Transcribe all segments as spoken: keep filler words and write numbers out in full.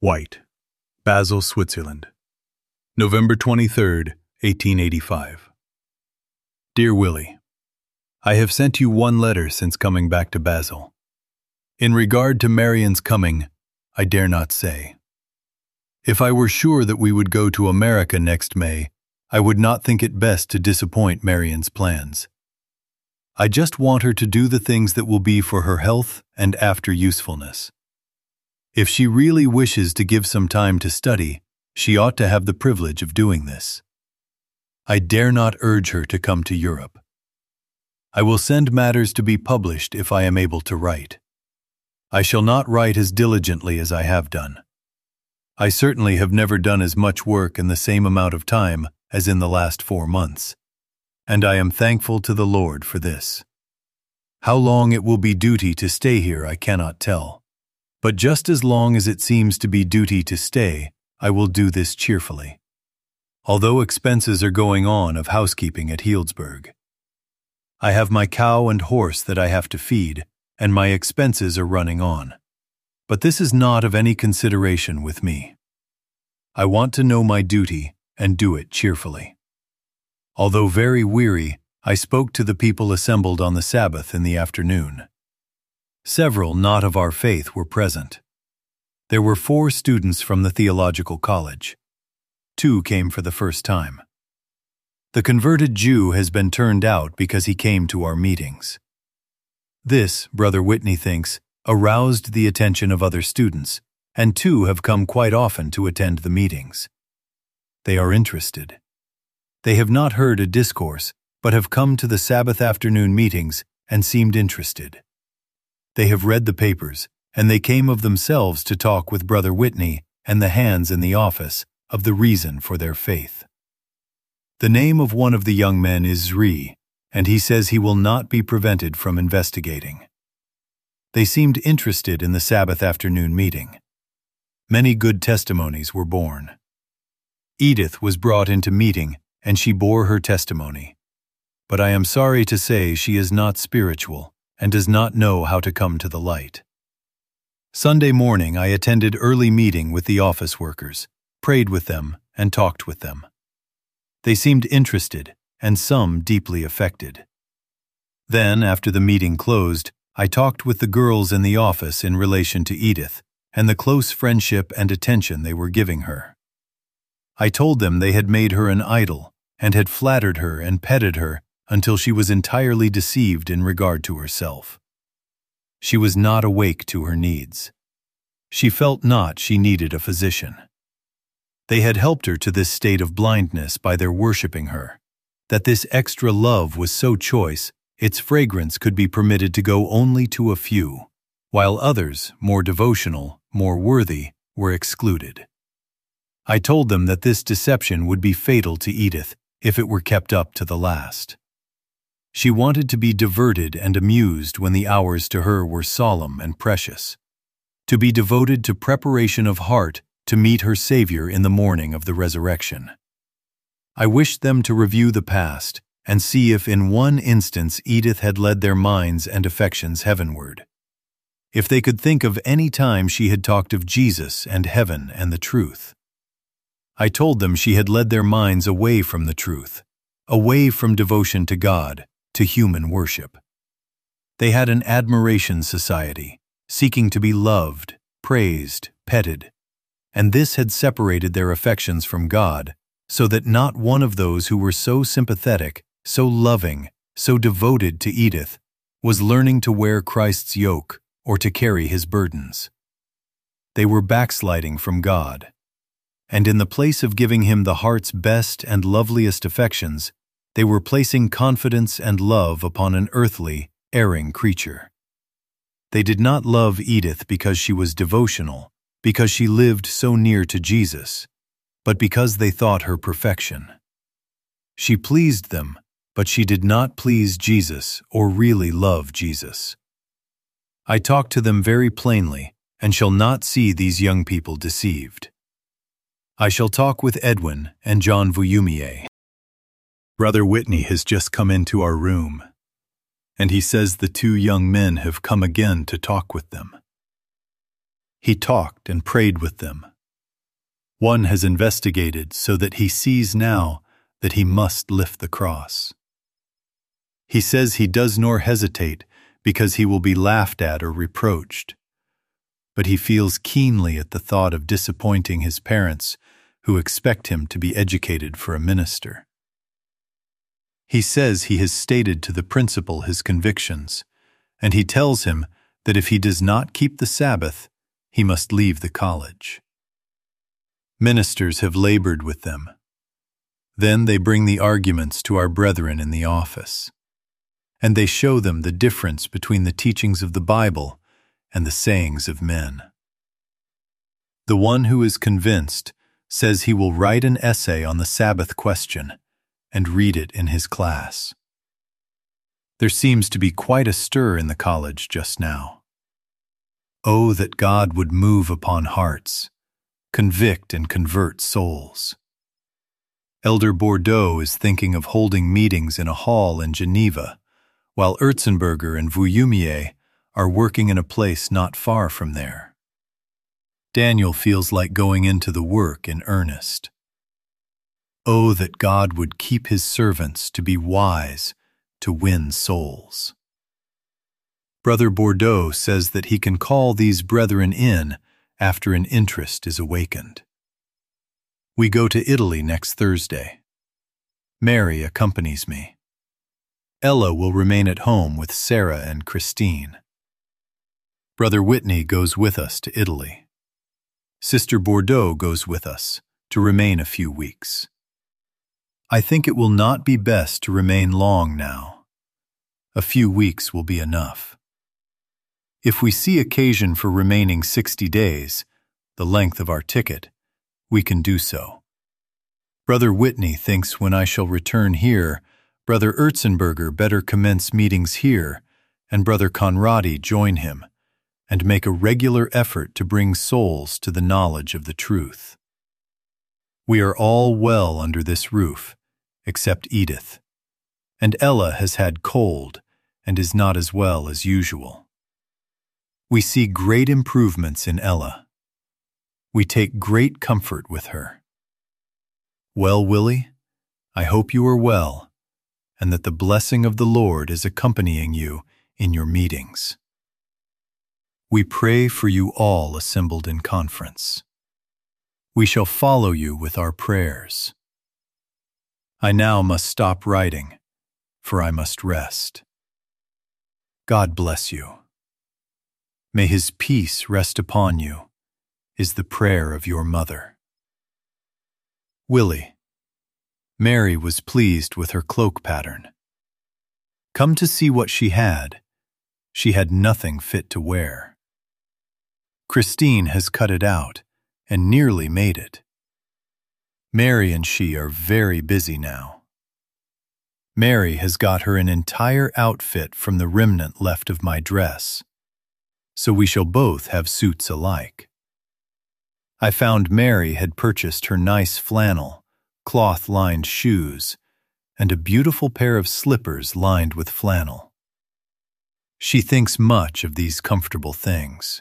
White, Basel, Switzerland, November twenty-third, eighteen eighty-five. Dear Willie, I have sent you one letter since coming back to Basel. In regard to Marion's coming, I dare not say. If I were sure that we would go to America next May, I would not think it best to disappoint Marion's plans. I just want her to do the things that will be for her health and after usefulness. If she really wishes to give some time to study, she ought to have the privilege of doing this. I dare not urge her to come to Europe. I will send matters to be published if I am able to write. I shall not write as diligently as I have done. I certainly have never done as much work in the same amount of time as in the last four months, and I am thankful to the Lord for this. How long it will be duty to stay here I cannot tell, but just as long as it seems to be duty to stay, I will do this cheerfully, although expenses are going on of housekeeping at Healdsburg. I have my cow and horse that I have to feed, and my expenses are running on. But this is not of any consideration with me. I want to know my duty and do it cheerfully. Although very weary, I spoke to the people assembled on the Sabbath in the afternoon. Several not of our faith were present. There were four students from the theological college. Two came for the first time. The converted Jew has been turned out because he came to our meetings. This, Brother Whitney thinks, aroused the attention of other students, and two have come quite often to attend the meetings. They are interested. They have not heard a discourse, but have come to the Sabbath afternoon meetings and seemed interested. They have read the papers, and they came of themselves to talk with Brother Whitney and the hands in the office of the reason for their faith. The name of one of the young men is Zri, and he says he will not be prevented from investigating. They seemed interested in the Sabbath afternoon meeting. Many good testimonies were borne. Edith was brought into meeting, and she bore her testimony. But I am sorry to say she is not spiritual and does not know how to come to the light. Sunday morning I attended early meeting with the office workers, prayed with them, and talked with them. They seemed interested, and some deeply affected. Then, after the meeting closed, I talked with the girls in the office in relation to Edith and the close friendship and attention they were giving her. I told them they had made her an idol and had flattered her and petted her until she was entirely deceived in regard to herself. She was not awake to her needs. She felt not she needed a physician. They had helped her to this state of blindness by their worshiping her, that this extra love was so choice its fragrance could be permitted to go only to a few, while others, more devotional, more worthy, were excluded. I told them that this deception would be fatal to Edith if it were kept up to the last. She wanted to be diverted and amused when the hours to her were solemn and precious, to be devoted to preparation of heart to meet her Savior in the morning of the resurrection. I wished them to review the past and see if in one instance Edith had led their minds and affections heavenward. If they could think of any time she had talked of Jesus and heaven and the truth. I told them she had led their minds away from the truth, away from devotion to God, to human worship. They had an admiration society, seeking to be loved, praised, petted, and this had separated their affections from God, so that not one of those who were so sympathetic, so loving, so devoted to Edith, was learning to wear Christ's yoke or to carry his burdens. They were backsliding from God, and in the place of giving him the heart's best and loveliest affections, they were placing confidence and love upon an earthly, erring creature. They did not love Edith because she was devotional, because she lived so near to Jesus, but because they thought her perfection. She pleased them, but she did not please Jesus or really love Jesus. I talked to them very plainly and shall not see these young people deceived. I shall talk with Edwin and John Vuillumier. Brother Whitney has just come into our room, and he says the two young men have come again to talk with them. He talked and prayed with them, One has investigated so that he sees now that he must lift the cross. He says he does nor hesitate because he will be laughed at or reproached. But he feels keenly at the thought of disappointing his parents who expect him to be educated for a minister. He says he has stated to the principal his convictions, and he tells him that if he does not keep the Sabbath, he must leave the college. Ministers have labored with them. Then they bring the arguments to our brethren in the office, and they show them the difference between the teachings of the Bible and the sayings of men. The one who is convinced says he will write an essay on the Sabbath question and read it in his class. There seems to be quite a stir in the college just now. Oh, that God would move upon hearts, convict and convert souls. Elder Bordeaux is thinking of holding meetings in a hall in Geneva, while Erzenberger and Vuillumier are working in a place not far from there. Daniel feels like going into the work in earnest. Oh, that God would keep his servants to be wise to win souls. Brother Bordeaux says that he can call these brethren in after an interest is awakened. We go to Italy next Thursday. Mary accompanies me. Ella will remain at home with Sarah and Christine. Brother Whitney goes with us to Italy. Sister Bordeaux goes with us to remain a few weeks. I think it will not be best to remain long now. A few weeks will be enough. If we see occasion for remaining sixty days, the length of our ticket, we can do so. Brother Whitney thinks when I shall return here, Brother Erzenberger better commence meetings here, and Brother Conradi join him, and make a regular effort to bring souls to the knowledge of the truth. We are all well under this roof, except Edith, and Ella has had cold and is not as well as usual. We see great improvements in Ella. We take great comfort with her. Well, Willie, I hope you are well, and that the blessing of the Lord is accompanying you in your meetings. We pray for you all assembled in conference. We shall follow you with our prayers. I now must stop writing, for I must rest. God bless you. May His peace rest upon you, is the prayer of your mother. Willie. Mary was pleased with her cloak pattern. Come to see what she had. She had nothing fit to wear. Christine has cut it out and nearly made it. Mary and she are very busy now. Mary has got her an entire outfit from the remnant left of my dress, so we shall both have suits alike. I found Mary had purchased her nice flannel, cloth-lined shoes, and a beautiful pair of slippers lined with flannel. She thinks much of these comfortable things.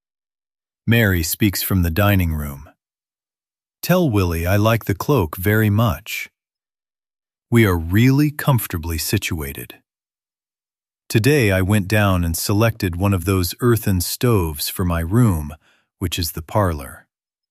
Mary speaks from the dining room. Tell Willie I like the cloak very much. We are really comfortably situated. Today I went down and selected one of those earthen stoves for my room, which is the parlor.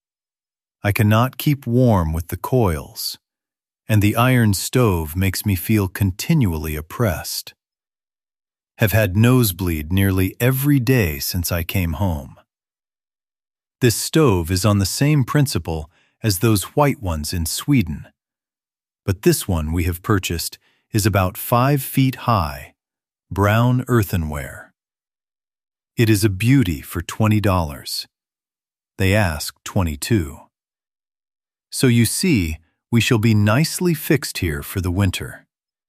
I cannot keep warm with the coils, and the iron stove makes me feel continually oppressed. Have had nosebleed nearly every day since I came home. This stove is on the same principle as those white ones in Sweden, but this one we have purchased is about five feet high, brown earthenware. It is a beauty for twenty dollars. They ask twenty-two. So you see, we shall be nicely fixed here for the winter.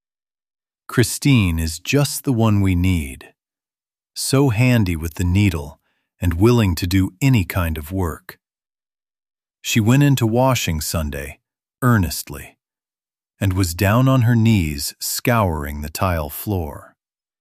Christine is just the one we need, so handy with the needle and willing to do any kind of work. She went into washing Sunday, earnestly, and was down on her knees scouring the tile floor.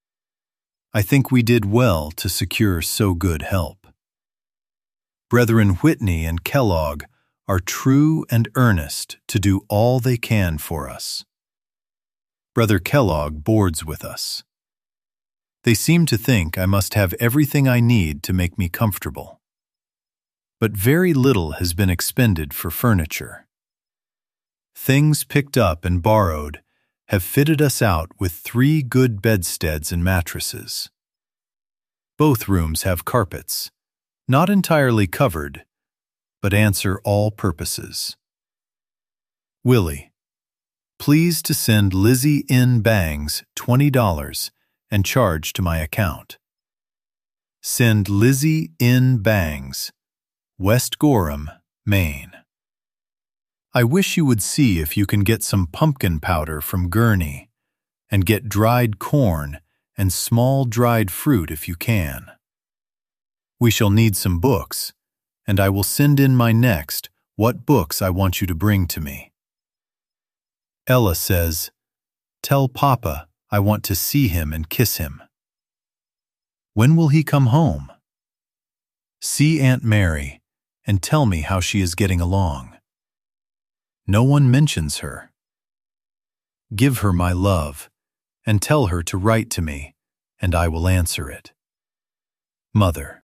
I think we did well to secure so good help. Brethren Whitney and Kellogg are true and earnest to do all they can for us. Brother Kellogg boards with us. They seem to think I must have everything I need to make me comfortable. But very little has been expended for furniture. Things picked up and borrowed have fitted us out with three good bedsteads and mattresses. Both rooms have carpets, not entirely covered, but answer all purposes. Willie, please to send Lizzie N. Bangs twenty dollars and charge to my account. Send Lizzie N. Bangs, West Gorham, Maine. I wish you would see if you can get some pumpkin powder from Gurney, and get dried corn and small dried fruit if you can. We shall need some books, and I will send in my next what books I want you to bring to me. Ella says, "Tell Papa I want to see him and kiss him." When will he come home? See Aunt Mary and tell me how she is getting along. No one mentions her. Give her my love and tell her to write to me, and I will answer it. Mother.